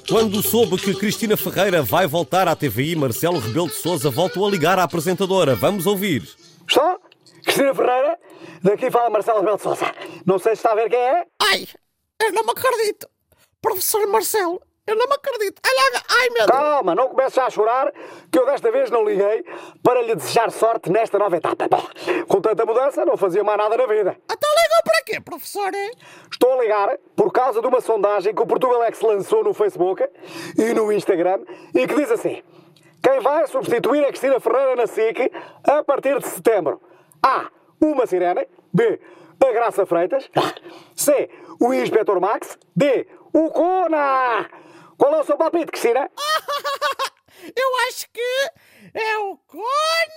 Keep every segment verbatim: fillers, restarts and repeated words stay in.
Quando soube que Cristina Ferreira vai voltar à T V I, Marcelo Rebelo de Sousa voltou a ligar à apresentadora. Vamos ouvir. Estou? Cristina Ferreira? Daqui fala Marcelo Rebelo de Sousa. Não sei se está a ver quem é. Ai, eu não me acredito. Professor Marcelo, eu não me acredito. Ai, ai meu Deus. Calma, não comece já a chorar, que eu desta vez não liguei para lhe desejar sorte nesta nova etapa. Bom, com tanta mudança, não fazia mais nada na vida. Então ligam para quê, professor? Estou a ligar por causa de uma sondagem que o Portugalex lançou no Facebook e no Instagram e que diz assim: quem vai substituir a Cristina Ferreira na S I C a partir de setembro? A. Uma sirene. B. A Graça Freitas. C. O Inspetor Max. D. O Cona. Qual é o seu palpite, Cristina? Eu acho que é o Cona!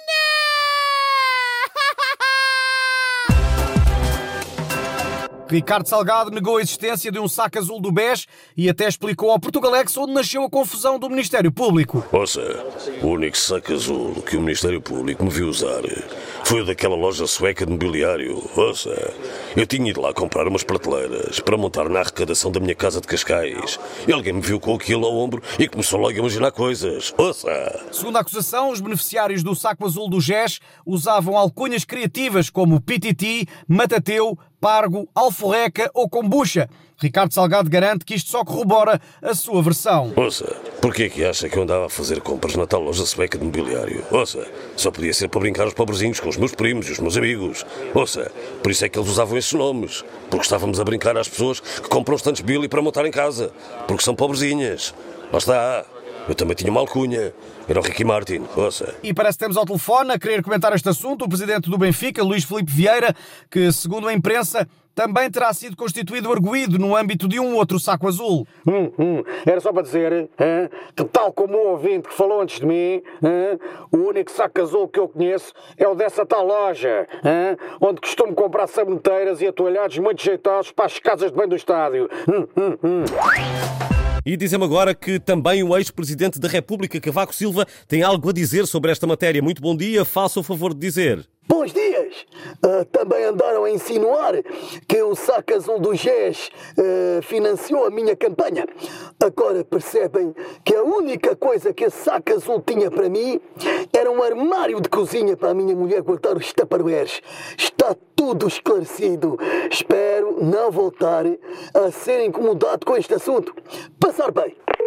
Ricardo Salgado negou a existência de um saco azul do B E S e até explicou ao Portugalex onde nasceu a confusão do Ministério Público. Ouça, o único saco azul que o Ministério Público me viu usar foi o daquela loja sueca de mobiliário. Ouça, eu tinha ido lá comprar umas prateleiras para montar na arrecadação da minha casa de Cascais. E alguém me viu com aquilo ao ombro e começou logo a imaginar coisas. Ouça! Segundo a acusação, os beneficiários do saco azul do G E S usavam alcunhas criativas como Pititi, Matateu, Pargo, Alforreca ou Kombucha. Ricardo Salgado garante que isto só corrobora a sua versão. Ouça, porquê é que acha que eu andava a fazer compras na tal loja sueca de mobiliário? Ouça, só podia ser para brincar os pobrezinhos com os meus primos e os meus amigos. Ouça, por isso é que eles usavam esses nomes. Porque estávamos a brincar às pessoas que compram os tantos Billy para montar em casa. Porque são pobrezinhas. Lá está. Eu também tinha uma alcunha. Era o Ricky Martin, ouça. E parece que temos ao telefone a querer comentar este assunto o presidente do Benfica, Luís Filipe Vieira, que, segundo a imprensa, também terá sido constituído arguido no âmbito de um outro saco azul. Hum, hum. Era só para dizer hein, que, tal como o ouvinte que falou antes de mim, hein, o único saco azul que eu conheço é o dessa tal loja, hein, onde costumo comprar saboneteiras e atoalhados muito jeitosos para as casas de banho do estádio. Hum, hum, hum. E dizem-me agora que também o ex-presidente da República, Cavaco Silva, tem algo a dizer sobre esta matéria. Muito bom dia, faça o favor de dizer. Bons dias! Uh, também andaram a insinuar que o saco azul do G E S uh, financiou a minha campanha. Agora percebem que a única coisa que esse saco azul tinha para mim era um armário de cozinha para a minha mulher guardar os tupperwares. Está tudo esclarecido. Espero não voltar a ser incomodado com este assunto. Passar bem.